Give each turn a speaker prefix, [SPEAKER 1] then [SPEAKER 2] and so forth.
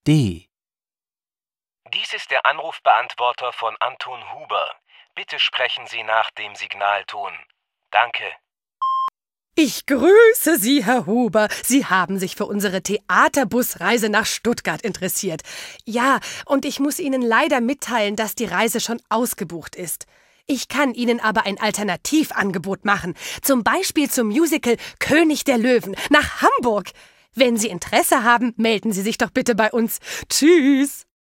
[SPEAKER 1] D.
[SPEAKER 2] Dies ist der Anrufbeantworter von Anton Huber. Bitte sprechen Sie nach dem Signalton. Danke.
[SPEAKER 3] Ich grüße Sie, Herr Huber. Sie haben sich für unsere Theaterbusreise nach Stuttgart interessiert. Ja, und ich muss Ihnen leider mitteilen, dass die Reise schon ausgebucht ist. Ich kann Ihnen aber ein Alternativangebot machen. Zum Beispiel zum Musical König der Löwen nach Hamburg. Wenn Sie Interesse haben, melden Sie sich doch bitte bei uns. Tschüss!